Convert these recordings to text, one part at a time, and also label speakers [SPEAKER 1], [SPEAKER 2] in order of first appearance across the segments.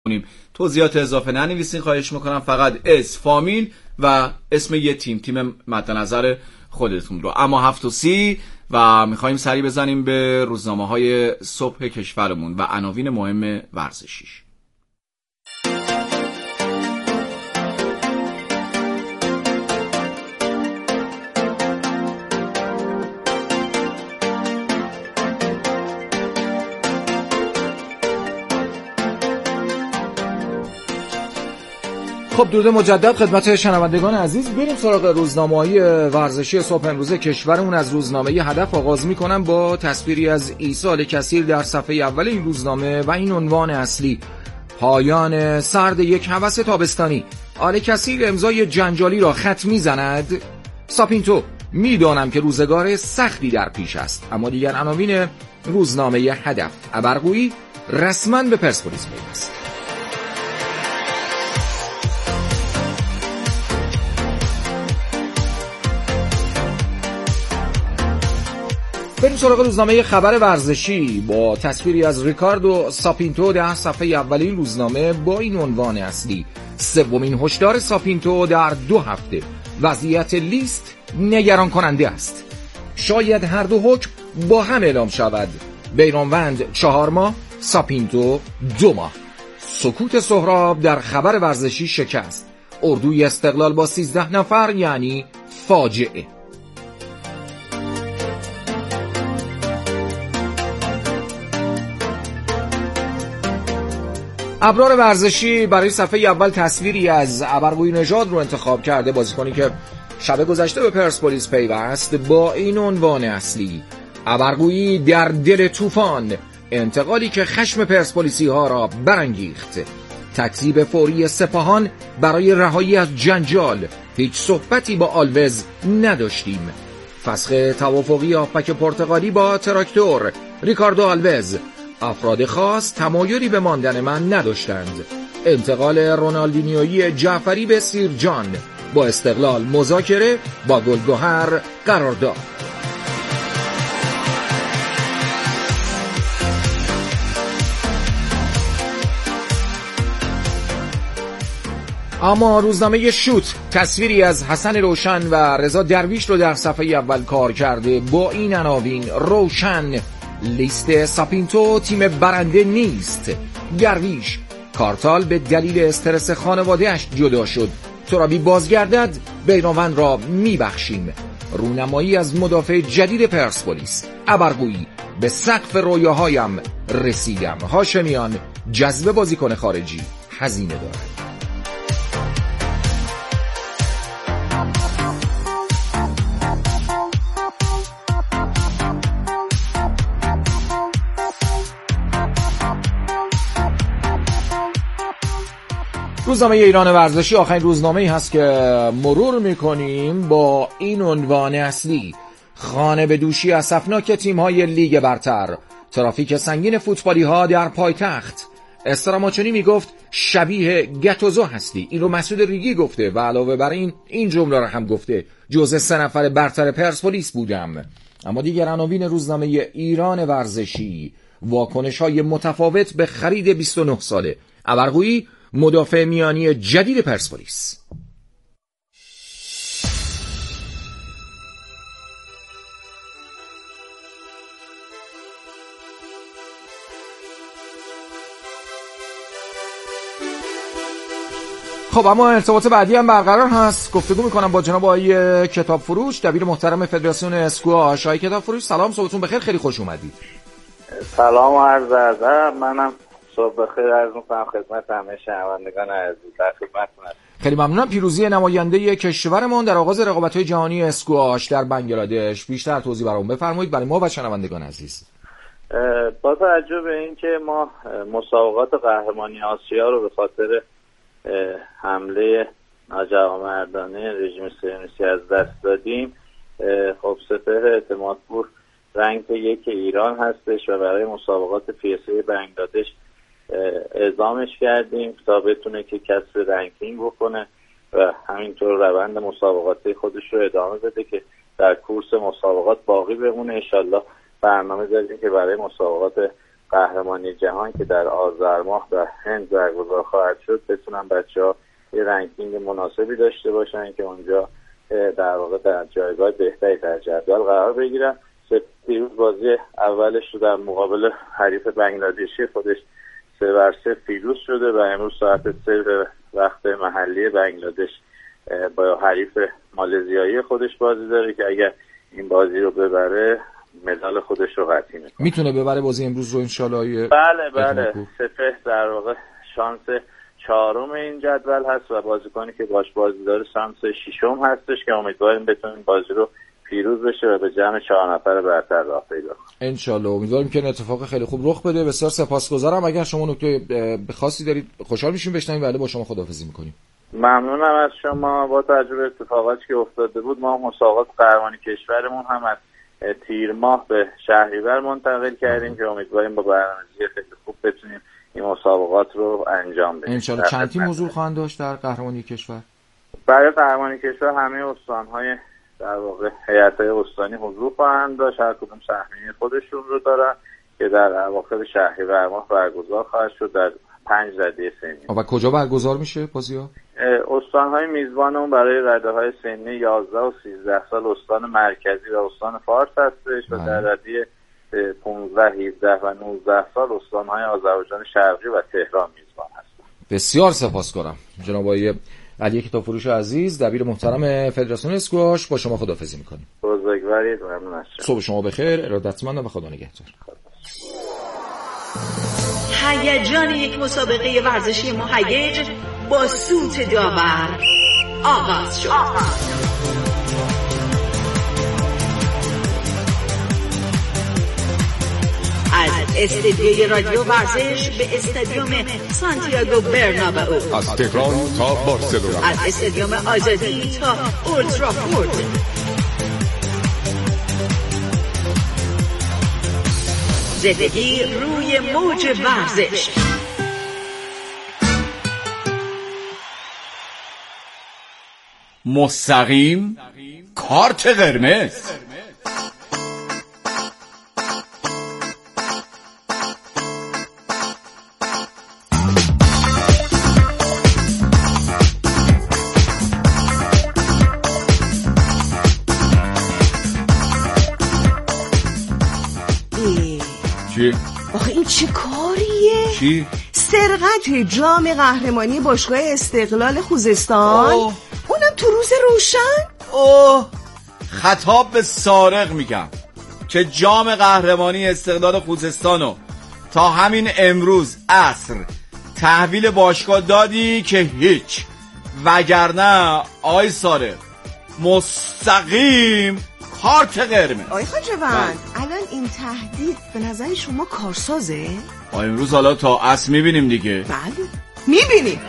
[SPEAKER 1] توضیحات اضافه ننویسین خواهش میکنم، فقط اسم، فامیل و اسم یه تیم مد نظر خودتون رو. اما 7:30 و میخوایم سری بزنیم به روزنامه‌های صبح کشورمون و عناوین مهم ورزشیش.
[SPEAKER 2] خب درود مجدد خدمت شنوندگان عزیز. بریم سراغ روزنامه‌های ورزشی صبح امروز کشورمون. از روزنامه هدف آغاز می‌کنم با تصویری از عیسی آل‌کثیر در صفحه اول این روزنامه و این عنوان اصلی: پایان سرد یک هوس تابستانی، آل‌کثیر امضای جنجالی را خط می‌زند. ساپینتو: میدانم که روزگار سختی در پیش است. اما دیگر عناوین روزنامه هدف: ابرقویی رسما به پرسپولیس پیوست. بریم سراغ روزنامه خبر ورزشی با تصویری از ریکاردو ساپینتو در صفحه اول این روزنامه با این عنوان اصلی: سومین هشدار ساپینتو در 2 هفته، وضعیت لیست نگران کننده است. شاید هر دو حکم با هم اعلام شود. بیرانوند 4 ماه، ساپینتو 2 ماه. سکوت سهراب در خبر ورزشی شکست. اردوی استقلال با 13 نفر یعنی فاجعه. ابرار ورزشی برای صفحه اول تصویری از ابرقویی نژاد رو انتخاب کرده، بازیکنی که شب گذشته به پرسپولیس پیوست، با این عنوان اصلی: ابرقویی در دل طوفان، انتقالی که خشم پرسپولیسی ها را برانگیخت. تکذیب فوری سپاهان برای رهایی از جنجال، هیچ صحبتی با آلوز نداشتیم. فسخ توافقی هافبک پرتغالی با تراکتور، ریکاردو آلوز: افراد خاص تمایلی به ماندن من نداشتند. انتقال رونالدینیویی جعفری به سیرجان، با استقلال مذاکره با گلگهر قرار داد. اما روزنامه شوت تصویری از حسن روشن و رضا درویش رو در صفحه اول کار کرده با این عناوین: روشن: لیست ساپینتو تیم برنده نیست. درویش: کارتال به دلیل استرس خانواده‌اش جدا شد. ترابی بازگردد، بیرانوند را میبخشیم. رونمایی از مدافع جدید پرسپولیس. ابرقویی: به سقف رویاهایم رسیدم. هاشمیان: جذب بازیکن خارجی هزینه دارد. روزنامه ایران ورزشی آخرین روزنامه‌ای هست که مرور می‌کنیم با این عنوان اصلی: خانه به دوشی اسفناک تیم‌های لیگ برتر، ترافیک سنگین فوتبالی‌ها در پایتخت. استراماچونی میگفت شبیه گتوزو هستی. این رو مسعود ریگی گفته و علاوه بر این جمله رو هم گفته: جزء 3 نفر برتر پرسپولیس بودم. اما دیگر عناوین روزنامه ایران ورزشی: واکنش‌های متفاوت به خرید 29 ساله. ابرقویی مدافع میانی جدید پرسپولیس. خب اما ارتباط بعدی هم برقرار هست. گفتگو میکنم با جناب آقای کتاب فروش، دبیر محترم فدراسیون اسکواش. آقای کتاب فروش سلام، صبحتون بخیر، خیلی خوش اومدید.
[SPEAKER 3] سلام و عرض ادب. منم صبح بخیر عرض میکنم خدمت همه شنوندگان عزیز. در خدمتتون هستم.
[SPEAKER 2] خیلی ممنونم. پیروزی نماینده کشورمون در آغاز رقابت‌های جهانی اسکواش در بنگلادش، بیشتر توضیح برامون بفرمایید برای ما و شنوندگان عزیز.
[SPEAKER 3] با توجه به اینکه ما مسابقات قهرمانی آسیا رو به خاطر حمله ناجوانمردانه رژیم صهیونیستی از دست دادیم، خب سپهر اعتمادپور رنک 1 ایران هستش و برای مسابقات PSA بنگلادش اعزامش کردیم تا بتونه که کسب رنکینگ بکنه و همینطور روند مسابقاتی خودش رو ادامه بده که در کورس مسابقات باقی بمونه. انشالله برنامه داریم که برای مسابقات قهرمانی جهان که در آذر ماه در هند برگزار خواهد شد بتونن بچه‌ها یه رنکینگ مناسبی داشته باشن که اونجا در واقع در جایگاه بهتری در جدول قرار بگیرن. دیروز بازی اولش رو در مقابل حریف بنگلادشی خودش 3-3 پیروز شده و امروز ساعت 3 وقت محلی بنگلادش با حریف مالزیایی خودش بازی داره که اگر این بازی رو ببره مدال خودش رو قطعی
[SPEAKER 2] میتونه ببره بازی امروز رو انشالله.
[SPEAKER 3] بله سپه در واقع شانس 4م این جدول هست و بازیکنی که باش بازی داره شانس 6م هستش که امیدواریم بتونیم بازی رو پیروز بشه و به جمع 4 نفر برتر راه پیدا کنه
[SPEAKER 2] انشالله. امیدواریم که این اتفاق خیلی خوب رخ بده. بسیار سپاسگزارم. اگر شما نکته خاصی دارید خوشحال میشیم بشنویم. بله با شما خداحافظی میکنیم.
[SPEAKER 3] ممنونم از شما. با توجه به اتفاقاتی که افتاده بود ما مسابقات قهرمانی کشورمون هم از تیر ماه به شهریور منتقل کردیم که امیدواریم با برنامه‌ریزی خیلی خوب بتونیم این مسابقات رو انجام بدیم.
[SPEAKER 2] انشالله. چند تیم حضور خواهند داشت در قهرمانی کشور؟
[SPEAKER 3] برای قهرمانی کشور همه استان‌های در واقع هیئت‌های استانی حضور خواهند داشت. هر کدوم سهمیه خودشون رو دارن که در اواخر شهریور ماه برگزار خواهد شد در 5 رده سنی.
[SPEAKER 2] و کجا برگزار میشه بازی‌ها؟
[SPEAKER 3] استان‌های میزبانمون برای رده‌های سنی 11 و 13 سال استان مرکزی و استان فارس هستش و در رده 15، 17 و 19 سال استان‌های آذربایجان شرقی و تهران میزبان هستند.
[SPEAKER 2] بسیار سپاسگزارم جناب آقای علی کتابفروش عزیز، دبیر محترم فدراسیون اسکواش. با شما خداحافظی می‌کنیم.
[SPEAKER 3] بزرگوارید. ممنون از شما.
[SPEAKER 2] صبح شما بخیر. ارادتمندم و خدا نگهدار.
[SPEAKER 4] هیجان یک مسابقه ورزشی مهیج با سوت داور آغاز شد. از استدیوی رادیو ورزش به استادیوم سانتیاگو برنابئو،
[SPEAKER 5] از تهران تا بارسلونا،
[SPEAKER 4] از استادیوم آزادی تا اولترافورد، زندگی روی موج ورزش.
[SPEAKER 1] مستقیم کارت قرمز. چی؟
[SPEAKER 6] آخه این چه کاریه؟
[SPEAKER 1] چی؟
[SPEAKER 6] سرقت جام قهرمانی باشگاه استقلال خوزستان. اونم تو روز روشن.
[SPEAKER 1] خطاب به سارق میگم که جام قهرمانی استقلال خوزستانو تا همین امروز عصر تحویل باشگاه دادی که هیچ، وگرنه آی سارق مستقیم کارت قرمز.
[SPEAKER 6] آی خاجوند الان این تهدید به نظر شما کارسازه؟
[SPEAKER 1] امروز حالا تا عصر میبینیم دیگه.
[SPEAKER 6] بله میبینیم.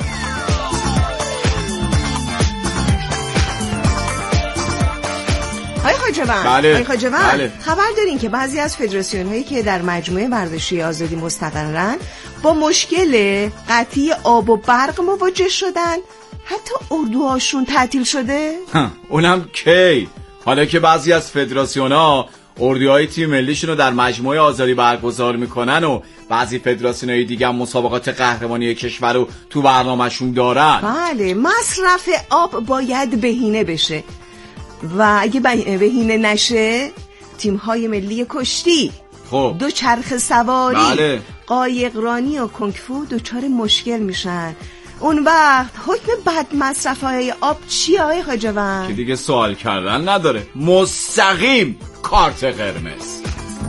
[SPEAKER 6] آی خاجوند
[SPEAKER 1] بله.
[SPEAKER 6] بله. خبر دارین که بعضی از فدراسیون هایی که در مجموعه ورزشی آزادی مستقرن با مشکل قطعی آب و برق مواجه شدن، حتی اردوهاشون تعطیل شده.
[SPEAKER 1] اونم کی؟ حالا که بعضی از فدراسیون‌ها اردوهای تیم ملیشون رو در مجموعه آزادی برگزار میکنن و بعضی فدراسیون‌های دیگه هم مسابقات قهرمانی کشور رو تو برنامه‌شون دارن.
[SPEAKER 6] بله، مصرف آب باید بهینه بشه و اگه بهینه نشه تیم‌های ملی کشتی،
[SPEAKER 1] خب
[SPEAKER 6] دوچرخه سواری،
[SPEAKER 1] بله،
[SPEAKER 6] قایقرانی و کنگفو دچار مشکل میشن. اون وقت حکم بد مصرف‌های آب چیه آقای خاجوند؟
[SPEAKER 1] که دیگه سوال کردن نداره، مستقیم کارت قرمز.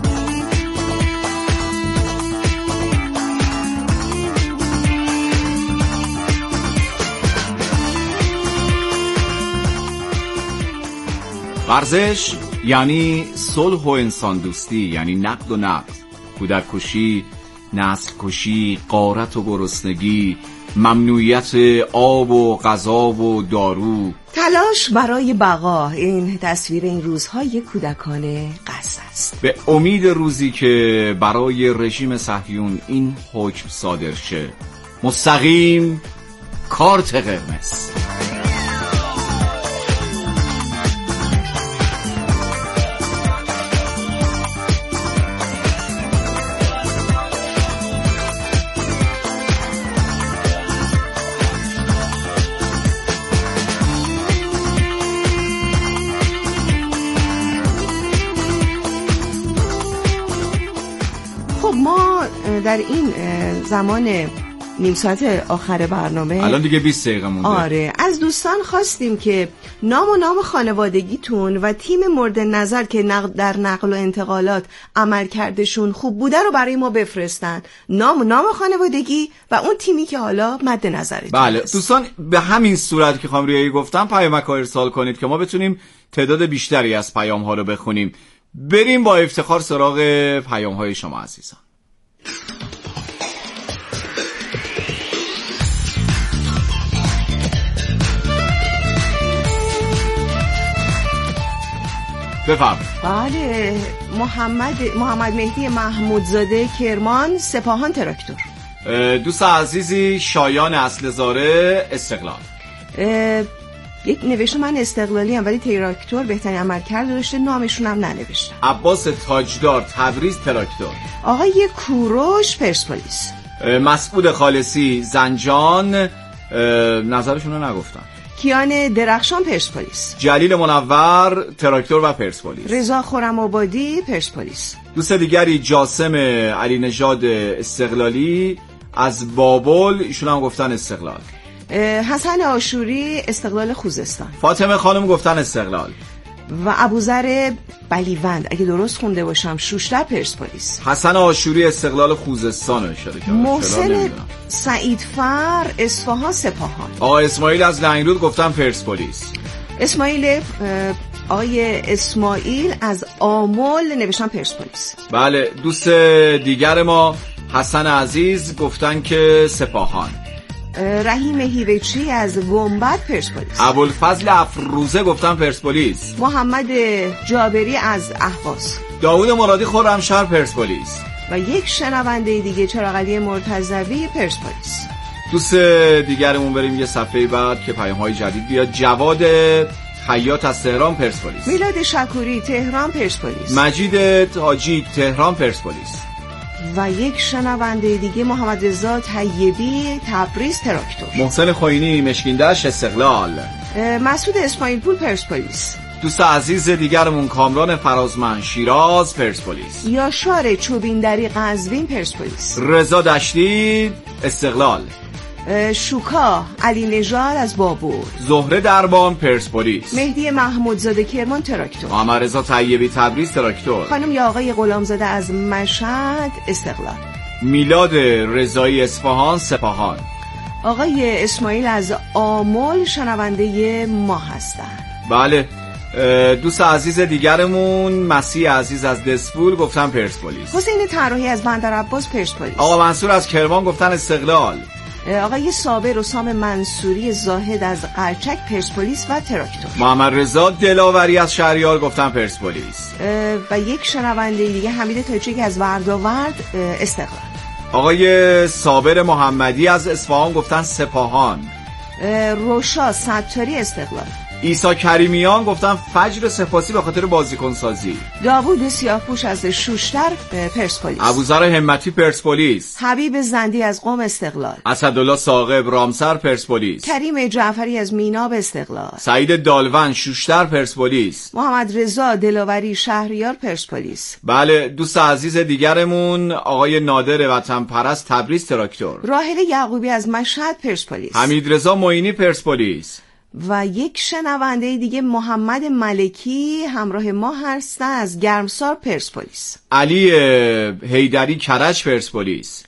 [SPEAKER 1] ورزش یعنی صلح و انسان دوستی، یعنی نقد و نقد، کودک کشی، نسل کشی، غارت و گرسنگی، ممنوعیت آب و غذا و دارو،
[SPEAKER 6] تلاش برای بقا. این تصویر این روزهای کودکانه قصد است.
[SPEAKER 1] به امید روزی که برای رژیم صهیون این حکم صادر شه، مستقیم کارت قرمز.
[SPEAKER 6] در این زمان نیم ساعت آخر برنامه،
[SPEAKER 1] الان دیگه 20 دقیقه مونده.
[SPEAKER 6] آره، از دوستان خواستیم که نام و نام خانوادگیتون و تیم مورد نظر که در نقل و انتقالات عملکردشون خوب بوده رو برای ما بفرستن. نام و نام خانوادگی و اون تیمی که حالا مد نظرتون.
[SPEAKER 1] بله دوستان، به همین صورت که خانم ریایی گفتم پیامک ها ارسال کنید که ما بتونیم تعداد بیشتری از پیام ها رو بخونیم. بریم با افتخار سراغ پیام های شما عزیزان. بفرمایید.
[SPEAKER 6] بله، محمد مهدی محمودزاده کرمان سپاهان تراکتور.
[SPEAKER 1] دوست عزیزی شایان اصلزاره استقلال.
[SPEAKER 6] یک نوشته من استقلالی هم ولی تراکتور بهترین عملکرد داشته، نامشون هم ننوشتم.
[SPEAKER 1] عباس تاجدار تبریز تراکتور.
[SPEAKER 6] آقای کوروش پرسپولیس.
[SPEAKER 1] مسعود خالصی زنجان، نظرشون رو نگفتم.
[SPEAKER 6] کیان درخشان پرسپولیس.
[SPEAKER 1] جلیل منور تراکتور و پرسپولیس.
[SPEAKER 6] رضا خرم‌آبادی پرسپولیس.
[SPEAKER 1] دوست دیگری جاسم علی نژاد استقلالی از بابل، ایشون هم گفتن استقلال.
[SPEAKER 6] حسن آشوری استقلال خوزستان.
[SPEAKER 1] فاطمه خانم گفتن استقلال.
[SPEAKER 6] و ابوذر بلیوند اگه درست خونده باشم شوشتر پرسپولیس.
[SPEAKER 1] حسن آشوری استقلال خوزستان رو اشاره کرد.
[SPEAKER 6] محسن سعیدفر اصفهان سپاهان.
[SPEAKER 1] آقا اسماعیل از لنگرود گفتن پرسپولیس.
[SPEAKER 6] آقای اسماعیل از آمل نوشتن پرسپولیس.
[SPEAKER 1] بله، دوست دیگر ما حسن عزیز گفتن که سپاهان.
[SPEAKER 6] رحیم هیوچی از گنبد پرسپولیس.
[SPEAKER 1] ابوالفضل افروزه گفتن پرسپولیس.
[SPEAKER 6] محمد جابری از اهواز.
[SPEAKER 1] داوود مرادی خرمشهر پرسپولیس.
[SPEAKER 6] و یک شنونده دیگه چراغعلی مرتضوی پرسپولیس.
[SPEAKER 1] دوست دیگرمون بریم یه صفحه بعد که پیام‌های جدید بیاد. جواد حیات از تهران پرسپولیس.
[SPEAKER 6] میلاد شکوری تهران پرسپولیس.
[SPEAKER 1] مجید تاجی تهران پرسپولیس.
[SPEAKER 6] و یک شنونده دیگه محمد رضا طیبی تبریز تراکتور.
[SPEAKER 1] محسن خوینی مشکیندش استقلال.
[SPEAKER 6] مسعود اسماعیل پور پرسپولیس.
[SPEAKER 1] دوست عزیز دیگرمون کامران فرازمند شیراز پرسپولیس.
[SPEAKER 6] یاشار چوبیندری قزوین پرسپولیس.
[SPEAKER 1] رضا دشتی استقلال.
[SPEAKER 6] شوکا علی نژاد از بابور.
[SPEAKER 1] زهره دربان پرسپولیس.
[SPEAKER 6] مهدی محمودزاده کرمان تراکتور.
[SPEAKER 1] محمد رضا طیبی تبریز تراکتور.
[SPEAKER 6] خانم یا آقای غلامزاده از مشهد استقلال.
[SPEAKER 1] میلاد رضایی اصفهان سپاهان.
[SPEAKER 6] آقای اسماعیل از آمل شنونده ما هستند.
[SPEAKER 1] بله، دوست عزیز دیگرمون مسیح عزیز از دسپول گفتن پرسپولیس.
[SPEAKER 6] حسین طراحی از بندرعباس پرسپولیس.
[SPEAKER 1] آقا منصور از کرمان گفتن استقلال.
[SPEAKER 6] آقای صابر حسام منصوری زاهد از قرچک پرسپولیس و تراکتور.
[SPEAKER 1] محمد رضا دلاوری از شهریار گفتن پرسپولیس.
[SPEAKER 6] و یک شنونده دیگه حمید تاجیک از ورداورد استقلال.
[SPEAKER 1] آقای صابر محمدی از اصفهان گفتن سپاهان.
[SPEAKER 6] روشا ستاری استقلال.
[SPEAKER 1] عیسی کریمیان گفتن فجر سپاسی به خاطر بازیکن سازی.
[SPEAKER 6] داوود سیاهپوش از شوشتر پرسپولیس.
[SPEAKER 1] ابوذر همتی پرسپولیس.
[SPEAKER 6] حبیب زندی از قم استقلال.
[SPEAKER 1] اسدالله ثاقب رامسر پرسپولیس.
[SPEAKER 6] کریم جعفری از میناب استقلال.
[SPEAKER 1] سعید دالون شوشتر پرسپولیس.
[SPEAKER 6] محمد رضا دلاوری شهریار پرسپولیس.
[SPEAKER 1] بله، دوست عزیز دیگرمون آقای نادر وطن پرست تبریز تراکتور.
[SPEAKER 6] راحله یعقوبی از مشهد پرسپولیس.
[SPEAKER 1] حمید رضا معینی پرسپولیس.
[SPEAKER 6] و یک شنونده دیگه محمد ملکی همراه ما هستن از گرمسار پرسپولیس.
[SPEAKER 1] علی حیدری کرج پرسپولیس.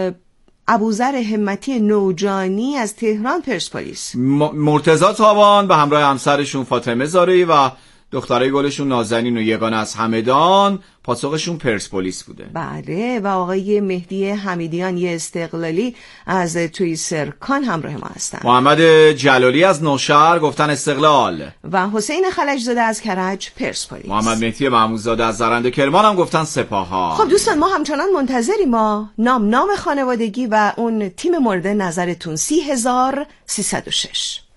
[SPEAKER 6] ابوذر همتی نوجانی از تهران پرسپولیس.
[SPEAKER 1] مرتضی تابان به همراه همسرشون فاطمه زارعی و دخترای گلشون نازنین و یگانه از همدان پاسخشون پرسپولیس بوده.
[SPEAKER 6] بله، و آقای مهدی حمیدیان یه استقلالی از توی سرکان همراه ما هستن.
[SPEAKER 1] محمد جلالی از نوشهر گفتن استقلال.
[SPEAKER 6] و حسین خلجزاده از کرج پرسپولیس.
[SPEAKER 1] محمد مهدی محمودزاده از زرنده کرمان هم گفتن سپاهان.
[SPEAKER 6] خب دوستان، ما همچنان منتظریم. ما نام خانوادگی و اون تیم مورد نظرتون. 30306.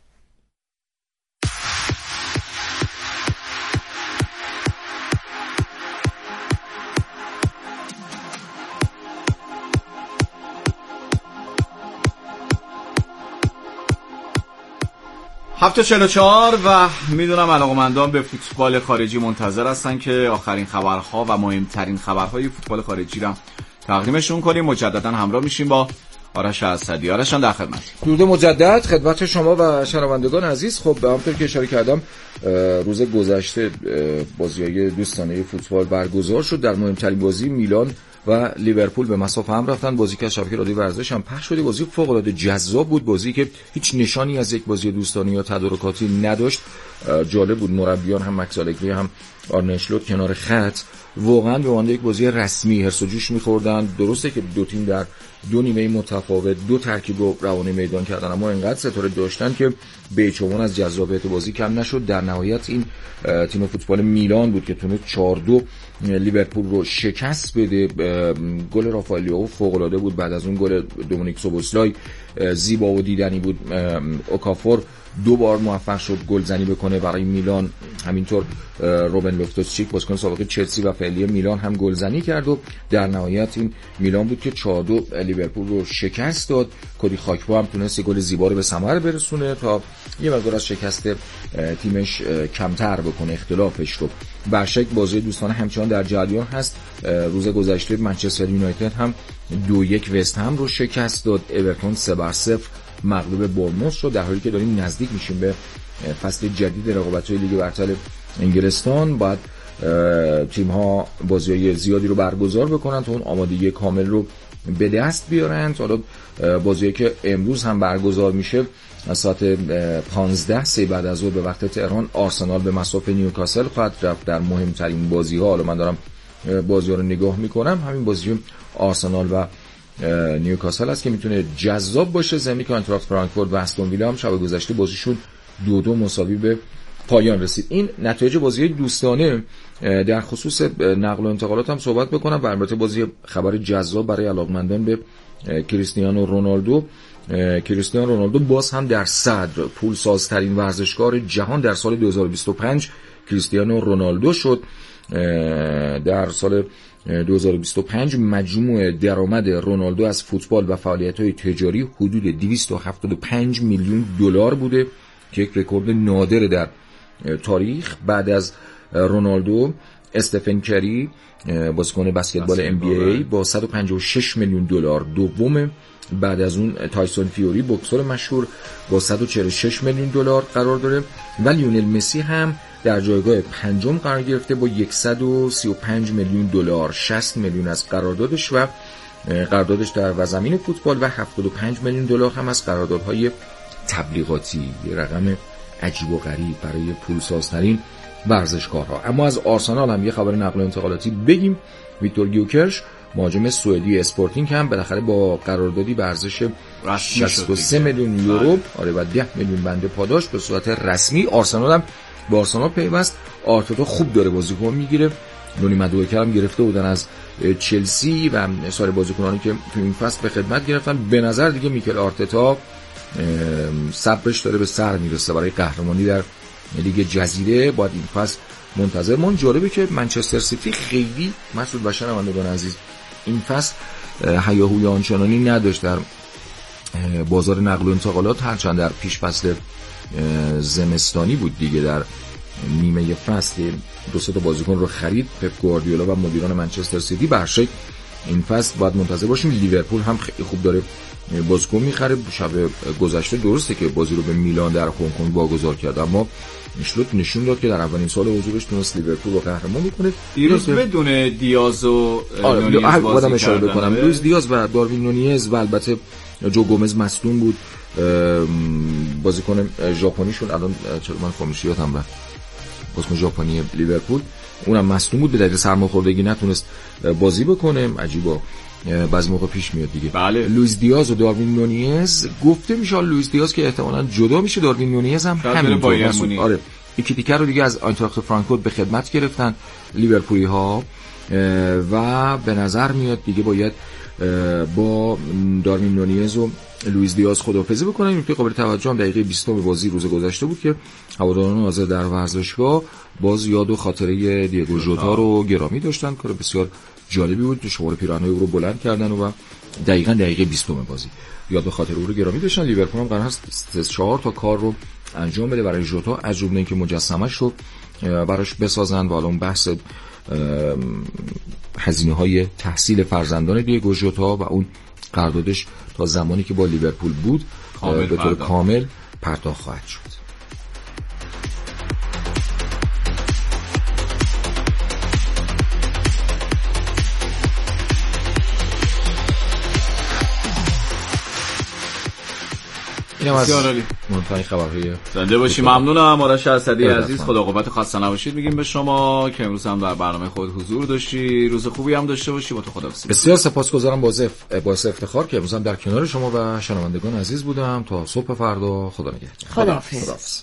[SPEAKER 1] هفته 44 و میدونم علاقه‌مندان به فوتبال خارجی منتظر هستن که آخرین خبرها و مهمترین خبرهای فوتبال خارجی را تقدیمشون کنیم. مجددا همراه میشیم با آرش اسدی. آرشان در خدمت.
[SPEAKER 2] درود مجدد خدمت شما و شنوندگان عزیز. خب همونطور که اشاره کردم روز گذشته بازی‌های دوستانه فوتبال برگزار شد. در مهمترین بازی میلان و لیورپول به مسافه هم رفتن. بازی که از شبکه رادیو ورزش هم پخش شده. بازی فوق‌العاده جذاب بود، بازی که هیچ نشانی از یک بازی دوستانه یا تدارکاتی نداشت. جالب بود. مربیان هم مکس آلگری هم آرنه اسلوت کنار خط واقعا به عنوان یک بازی رسمی هرس و جوش می‌خوردن. درسته که دو تیم در دو نیمه متفاوت دو ترکیب رو روانه میدان کردن، اما اینقدر ستاره داشتن که بیچون از جذابیت بازی کم نشد. در نهایت این تیم فوتبال میلان بود که تونست 4-2 لیورپول رو شکست بده. گل رافائلیو فوق‌العاده بود. بعد از اون گل دومینیک سوبوسلای زیبا و دیدنی بود. اوکافور دو بار موفق شد گلزنی بکنه برای میلان. همینطور روبن لوفتوس-چیک بازیکن سابق چلسی و فعلی میلان هم گلزنی کرد و در نهایت این میلان بود که 4-2 لیورپول رو شکست داد. کودی خاکپو هم تونست گل زیبا رو به ثمر برسونه تا یه مقدار از شکست تیمش کمتر بکنه اختلافش رو. برشک بازی دوستانه همچنان در جریان هست. روز گذشته منچستر یونایتد هم 2-1 وست هم رو شکست داد. اورتون 3-0 مغلوب بورنموث شد، در حالی که داریم نزدیک میشیم به فصل جدید رقابت‌های لیگ برتر انگلستان. باید تیم‌ها بازی‌های زیادی رو برگزار بکنن تا اون آمادگی کامل رو به دست بیارن. حالا بازی‌ای که امروز هم برگزار میشه از ساعت 15 بعد از ظهر به وقت تهران، آرسنال به مسافه نیوکاسل خواهد رفت. در مهمترین بازی‌ها، حالا من دارم بازی‌ها رو نگاه می‌کنم، همین بازی آرسنال و نیوکاسل است که میتونه جذاب باشه. زمینی که آینتراخت فرانکفورت و استون ویلا هم شب گذشته بازیشون 2-2 مساوی به پایان رسید. این نتایج بازی دوستانه. در خصوص نقل و انتقالات هم صحبت بکنم و البته بازی خبر جذاب برای علاقمندان به کریستیانو رونالدو. کریستیانو رونالدو باز هم در صدر پولسازترین ورزشکار جهان در سال 2025 کریستیانو رونالدو شد. در سال 2025 مجموع درآمد رونالدو از فوتبال و فعالیت‌های تجاری حدود 275 میلیون دلار بوده که یک رکورد نادر در تاریخ. بعد از رونالدو استفن کری بازیکن بسکتبال NBA با 156 میلیون دلار دومه. بعد از اون تایسون فیوری بوکسور مشهور با 146 میلیون دلار قرار داره و لیونل مسی هم در جایگاه پنجم قرار گرفته با 135 میلیون دلار. 60 میلیون از قراردادش و قراردادش در زمین فوتبال و 75 میلیون دلار هم از قراردادهای تبلیغاتی. یه رقم عجیب و غریب برای پولسازترین ورزشکارها. اما از آرسنال هم یه خبر نقل و انتقالاتی بگیم. ویکتور گیوکرش مهاجم سوئدی اسپورتینگ هم بالاخره با قراردادی به ارزش 63 میلیون یورو و 10 میلیون بنده پاداش به صورت رسمی آرسنال هم با آرسنال پیوست. آرتتا خوب داره بازیکن میگیره. نونی مدوکر هم گرفته بودن از چلسی و سایر بازیکنانی که تو این فصل به خدمت گرفتن. به نظر دیگه میکل آرتتا صبرش داره به سر میرسه برای قهرمانی در لیگ جزیره. باید این فصل منتظر مون. جالبه که منچستر سیتی خیلی مسعود و شنوندگان عزیز این فصل هیاهوی آنچنانی نداشت در بازار نقل و انتقالات، هرچند در پیش فصل زمستانی بود دیگه در نیمه فصل دو سه تا بازیکن رو خرید پپ گواردیولا و مدیران منچستر سیتی. برشک این فصل باید منتظر باشیم. لیورپول هم خیلی خوب داره بازیکن میخره. شب گذشته درسته که بازی رو به میلان در هنگ کنگ واگذار کرد، اما اسلوت نشون داد که در اولین سال حضورش تونست لیورپول رو قهرمان بکنه.
[SPEAKER 1] دیروز بدون دیاز و نونیز بازی کردن.
[SPEAKER 2] لوئیس دیاز و داروین نونیز و البته جو گومز مصدوم بود. بازیکن ژاپنیشون الان چرا من فامیلش یادم رفت، بازیکن ژاپنی لیورپول اونم مصدوم بود، به دلیل سرماخوردگی نتونست بازی بکنه. عجیبا بعضی موقع پیش میاد دیگه.
[SPEAKER 1] بله.
[SPEAKER 2] لوئیس دیاز و داروین نونیز گفته میشه لوئیس دیاز که احتمالاً جدا میشه، داروین نونیز هم همینطور. آره یکی دیگر رو دیگه از آینتراخت فرانکفورت به خدمت گرفتن لیورپولی ها و به نظر میاد دیگه باید با داروین نونیز و لوئیس دیاز خداحافظی بکنن. نکته قابل توجه هم دقیقه 20 بازی روز گذشته بود که هواداران حاضر در ورزشگاه باز یاد و خاطره دیگو ژوتا رو گرامی داشتن. کار بسیار جالبی بود. شماره پیراهن‌های او رو بلند کردن و دقیقه 20 بازی یاد و خاطره او رو گرامی داشتن. لیورپول هم قرار است 4 تا کار رو انجام بده برای ژوتا، از جمله اینکه مجسمه‌اش رو براش بسازن و الان بحث هزینه‌های تحصیل فرزندان دیگو ژوتا و اون قراردادش تا زمانی که با لیورپول بود به طور کامل پرداخت خواهد شد. اینم از منتهی خبرهای
[SPEAKER 1] زنده باشی. ممنونم آرش اسدی عزیز، خدا قوت خسته نباشید میگیم به شما که امروز هم در برنامه خود حضور داشتی. روز خوبی هم داشته باشی. با تو خداحافظی.
[SPEAKER 2] بسیار سپاسگزارم، باعث افتخار که امروز هم در کنار شما و شنوندگان عزیز بودم. تا صبح فردا، خدا نگهدار.
[SPEAKER 6] خداحافظ.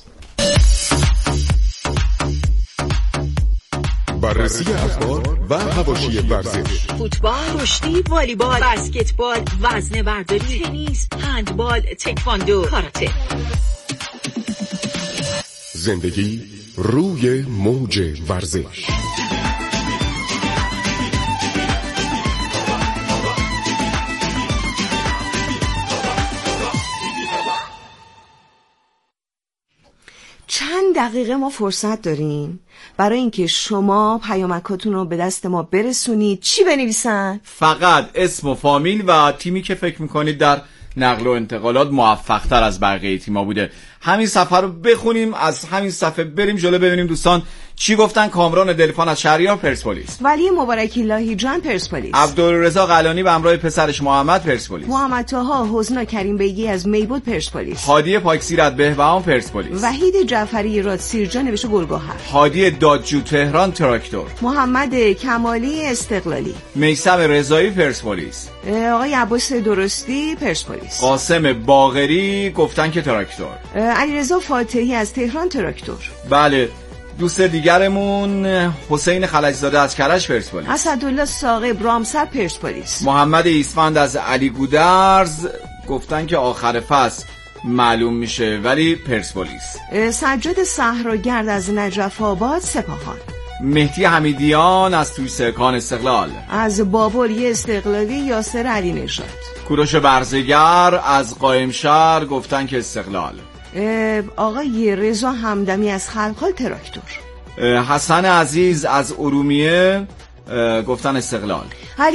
[SPEAKER 5] بررسی اخبار و حواشی ورزش،
[SPEAKER 4] فوتبال، کشتی، والیبال، بسکتبال، وزنه برداری، تنیس، هندبال، تکواندو، کاراته.
[SPEAKER 5] زندگی روی موج ورزش.
[SPEAKER 6] چند دقیقه ما فرصت داریم برای اینکه شما پیامکاتون رو به دست ما برسونید. چی بنویسن؟
[SPEAKER 1] فقط اسم و فامیل و تیمی که فکر میکنید در نقل و انتقالات موفق تر از بقیه تیما بوده. همین صفحه رو بخونیم، از همین صفحه بریم جلو ببینیم دوستان چی گفتن. کامران دلفان از شهریار پرسپولیس،
[SPEAKER 6] ولی مبارکی لاهیجان پرسپولیس،
[SPEAKER 1] عبدالرضا قلانی به همراه پسرش محمد پرسپولیس،
[SPEAKER 6] محمد طاها حسنا کریم بیگی از میبود پرسپولیس،
[SPEAKER 1] هادی پاکسیر از بهبهان پرسپولیس،
[SPEAKER 6] وحید جعفری رادسیرجان نوشته گلگهر،
[SPEAKER 1] هادی دادجو تهران تراکتور،
[SPEAKER 6] محمد کمالی استقلالی،
[SPEAKER 1] میثم رضایی پرسپولیس،
[SPEAKER 6] آقای عباس درستی پرسپولیس،
[SPEAKER 1] قاسم باقری گفتن که تراکتور،
[SPEAKER 6] علیرضا فاتحی از تهران تراکتور.
[SPEAKER 1] بله. دوست دیگرمون حسین خلجزاده از کرج پرسپولیس،
[SPEAKER 6] اسدالله ثاقب رامسر پرسپولیس،
[SPEAKER 1] محمد ایسفند از علی گودرز گفتن که آخر فصل معلوم میشه ولی پرسپولیس،
[SPEAKER 6] سجاد صحراگرد از نجف آباد سپاهان،
[SPEAKER 1] مهدی حمیدیان از توسعه‌کان استقلال،
[SPEAKER 6] از بابل استقلالی یاسر علی نژاد،
[SPEAKER 1] کوروش برزگر از قائمشهر گفتن که استقلال،
[SPEAKER 6] آقای رضا همدمی از خلخال تراکتور،
[SPEAKER 1] حسن عزیز از ارومیه گفتن استقلال،
[SPEAKER 6] علی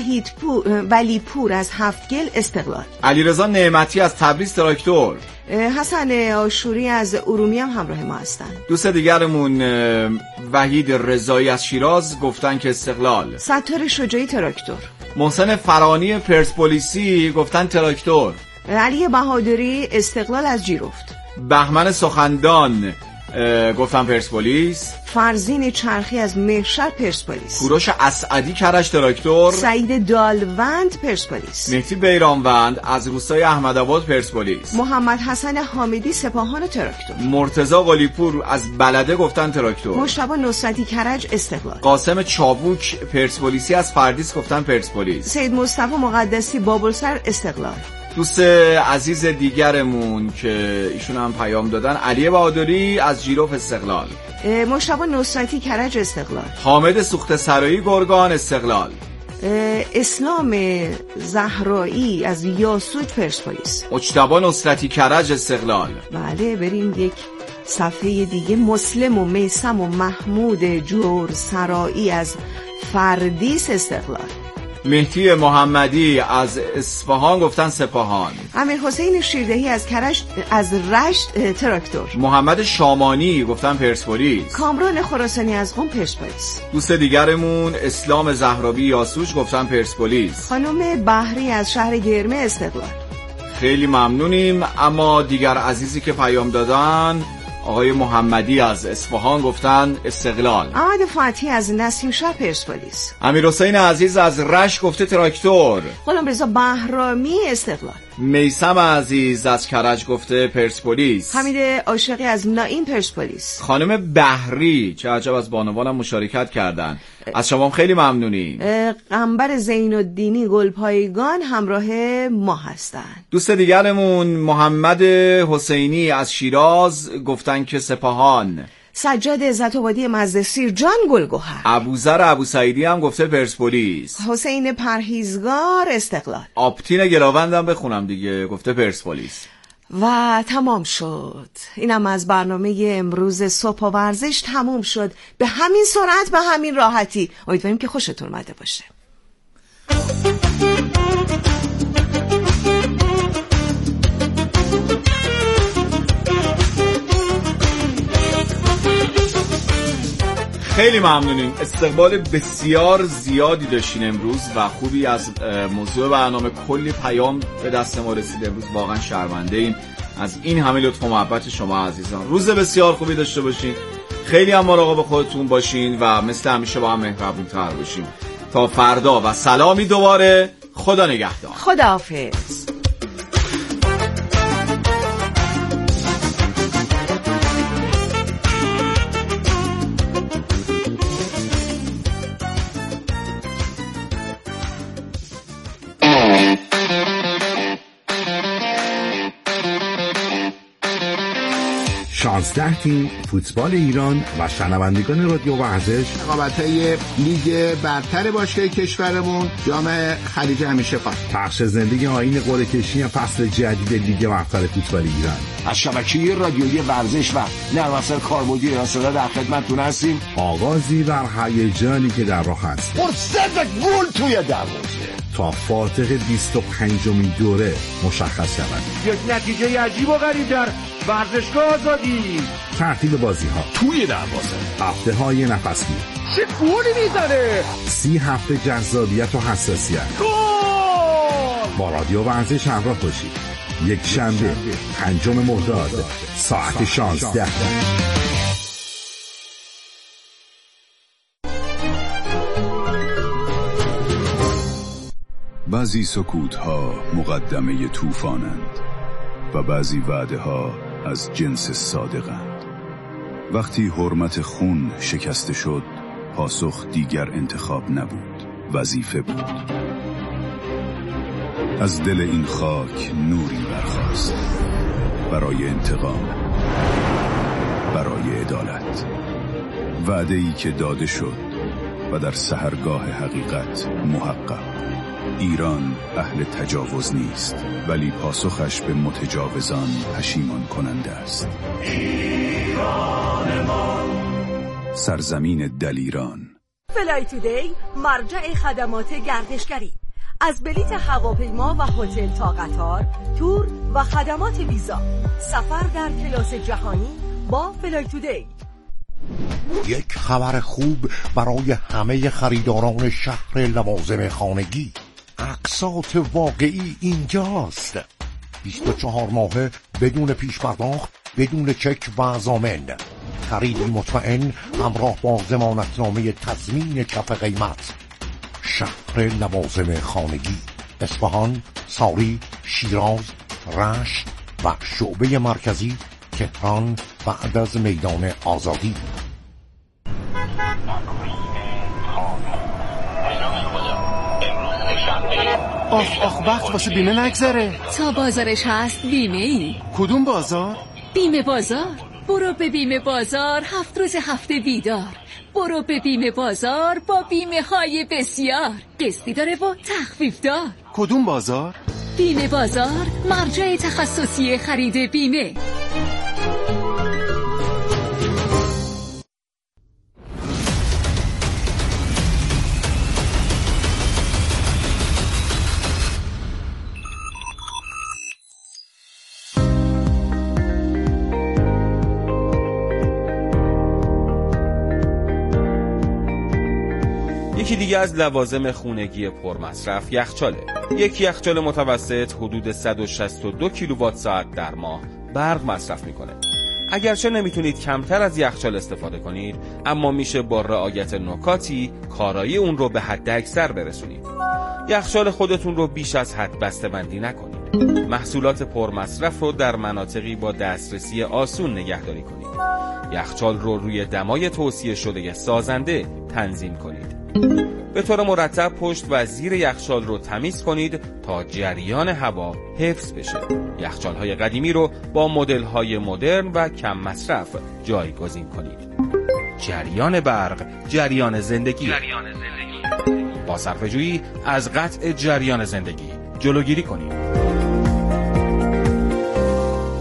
[SPEAKER 6] ولی پور از هفتگل استقلال،
[SPEAKER 1] علیرضا نعمتی از تبریز تراکتور،
[SPEAKER 6] حسن آشوری از ارومیه هم همراه ما هستن.
[SPEAKER 1] دوست دیگرمون وحید رضایی از شیراز گفتن که استقلال،
[SPEAKER 6] ستار شجاعی تراکتور،
[SPEAKER 1] محسن فرانی پرسپولیسی گفتن تراکتور،
[SPEAKER 6] علی بهادری استقلال از جیرفت،
[SPEAKER 1] بهمن سخندان گفتن پرسپولیس،
[SPEAKER 6] فرزین چرخی از مهشر پرسپولیس،
[SPEAKER 1] کوروش اسعدی کرج تراکتور،
[SPEAKER 6] سعید دالوند پرسپولیس،
[SPEAKER 1] مهدی بیرانوند از روستای احمدآباد پرسپولیس،
[SPEAKER 6] محمد حسن حامدی سپاهان تراکتور،
[SPEAKER 1] مرتضی قلیپور از بلده گفتن تراکتور،
[SPEAKER 6] مجتبی نصرتی کرج استقلال،
[SPEAKER 1] قاسم چابوک پرسپولیسی از فردیس گفتن پرسپولیس،
[SPEAKER 6] سید مصطفی مقدسی بابلسر استقلال.
[SPEAKER 1] دوست عزیز دیگرمون که ایشون هم پیام دادن علی بهادری از جیروف استقلال،
[SPEAKER 6] مجتبی نصرتی کرج استقلال،
[SPEAKER 1] حامد سوخته سرایی گرگان استقلال،
[SPEAKER 6] اسلام زهرایی از یاسوج پرسپولیس،
[SPEAKER 1] مجتبی نصرتی کرج استقلال.
[SPEAKER 6] بله بریم یک صفحه دیگه. مسلم و میثم و محمود جور سرایی از فردیس استقلال،
[SPEAKER 1] مهدی محمدی از اصفهان گفتن سپاهان،
[SPEAKER 6] امیر حسین شیردهی از کرج از رشت تراکتور،
[SPEAKER 1] محمد شامانی گفتن پرسپولیس،
[SPEAKER 6] کامران خراسانی از قم پرسپولیس.
[SPEAKER 1] دوست دیگرمون اسلام زهرابی یاسوج گفتن پرسپولیس،
[SPEAKER 6] خانم بحری از شهر گرمه استقلال.
[SPEAKER 1] خیلی ممنونیم. اما دیگر عزیزی که پیام دادن آقای محمدی از اصفهان گفتن استقلال،
[SPEAKER 6] احمد فتحی از نسیم شهر پرسپولیس،
[SPEAKER 1] امیر حسین عزیز از رشت گفته تراکتور،
[SPEAKER 6] غلامرضا بهرامی استقلال،
[SPEAKER 1] میثم عزیز از کرج گفته پرسپولیس،
[SPEAKER 6] حمید عاشقی از نائین پرسپولیس،
[SPEAKER 1] خانم بحری چه عجب از بانوانم مشارکت کردن، از شما خیلی ممنونیم.
[SPEAKER 6] قنبر زین‌الدینی گلپایگان همراه ما هستند.
[SPEAKER 1] دوست دیگرمون محمد حسینی از شیراز گفتن که سپاهان،
[SPEAKER 6] سجاد عزت‌آبادی مزدسیر جان گلگهر،
[SPEAKER 1] ابوذر ابوسعیدی هم گفته پرسپولیس،
[SPEAKER 6] حسین پرهیزگار استقلال،
[SPEAKER 1] آپتین گلاوندم بخونم دیگه گفته پرسپولیس،
[SPEAKER 6] و تمام شد. اینم از برنامه امروز صبح و ورزش تموم شد. به همین سرعت، به همین راحتی. امیدواریم که خوشتون اومده باشه.
[SPEAKER 1] خیلی ممنونیم. استقبال بسیار زیادی داشتین امروز و خوبی از موضوع برنامه کلی پیام به دست ما رسید. امروز واقعا شرمنده ایم از این همه لطف و محبت شما عزیزان. روز بسیار خوبی داشته باشین. خیلی هم مراقب خودتون باشین و مثل همیشه با هم مهربون‌تر باشین. تا فردا و سلامی دوباره. خدا نگهدار.
[SPEAKER 6] خداحافظ.
[SPEAKER 7] تیم فوتبال ایران و شنوندگان رادیو ورزش
[SPEAKER 8] رقابت‌های لیگ برتر باشگاه کشورمون جام خلیج همیشه فصل
[SPEAKER 7] پخش زندگی آیین قرعه کشی فصل جدید لیگ برتر فوتبال ایران
[SPEAKER 9] از شبکه رادیویی ورزش و نرم افزار کاربردی ایران صدا در خدمتتون هستیم.
[SPEAKER 7] آغازی بر هیجانی که در راه است.
[SPEAKER 9] فرصت گل توی دروازه
[SPEAKER 7] تا فاتح 25مین دوره مشخص شود.
[SPEAKER 9] یک نتیجه عجیب و غریب در ورزشگاه آزادی.
[SPEAKER 7] ترتیب بازی‌ها
[SPEAKER 9] توی دروازه.
[SPEAKER 7] هفته‌های نفسگیر.
[SPEAKER 9] چه گلی میزنه!
[SPEAKER 7] 30 هفته جذابیت و حساسیت.
[SPEAKER 9] گل!
[SPEAKER 7] با رادیو ورزش همراه باشید. یک شنبه 5 مرداد ساعت 16.
[SPEAKER 10] بعضی سکوت‌ها مقدمه طوفانند و بعضی وعده‌ها از جنس صادقند. وقتی حرمت خون شکسته شد، پاسخ دیگر انتخاب نبود، وظیفه بود. از دل این خاک نوری برخاست برای انتقام، برای عدالت. وعده‌ای که داده شد و در سحرگاه حقیقت محقق. ایران اهل تجاوز نیست، ولی پاسخش به متجاوزان پشیمان کننده است. ایران ما، سرزمین دلیران.
[SPEAKER 11] فلای تودی مرجع خدمات گردشگری، از بلیت هواپیما و هتل تا قطار، تور و خدمات ویزا. سفر در کلاس جهانی با فلای تودی.
[SPEAKER 12] یک خبر خوب برای همه خریداران شهر لوازم خانگی. اقساط واقعی اینجاست. 24 ماهه بدون پیش پرداخت، بدون چک و ضامن. خریدی مطمئن همراه با ضمانتنامه تضمین کف قیمت. شهر لوازم خانگی، اصفهان، ساری، شیراز، رشت و شعبه مرکزی تهران بعد از میدان آزادی.
[SPEAKER 13] آخ وقت واسه بیمه نگذره.
[SPEAKER 14] تا بازارش هست بیمه ای.
[SPEAKER 13] کدوم بازار؟
[SPEAKER 14] بیمه بازار. برو به بیمه بازار 7 روز هفته بیدار. برو به بیمه بازار با بیمه های بسیار. قسطی داره و تخفیف دار.
[SPEAKER 13] کدوم بازار؟
[SPEAKER 14] بیمه بازار، مرجع تخصصی خرید بیمه.
[SPEAKER 15] یکی دیگه از لوازم خونگی پرمصرف یخچاله. یک یخچال متوسط حدود 162 کیلووات ساعت در ماه برق مصرف میکنه. اگرچه نمیتونید کمتر از یخچال استفاده کنید، اما میشه با رعایت نکاتی کارایی اون رو به حد اکثر برسونید. یخچال خودتون رو بیش از حد بسته‌بندی نکنید. محصولات پرمصرف رو در مناطقی با دسترسی آسون نگهداری کنید. یخچال رو روی دمای توصیه شده سازنده تنظیم کنید. به طور مرتب پشت و زیر یخچال رو تمیز کنید تا جریان هوا حفظ بشه. یخچال‌های قدیمی رو با مدل‌های مدرن و کم مصرف جایگزین کنید. جریان برق، جریان زندگی. با صرفه‌جویی از قطع جریان زندگی جلوگیری کنید.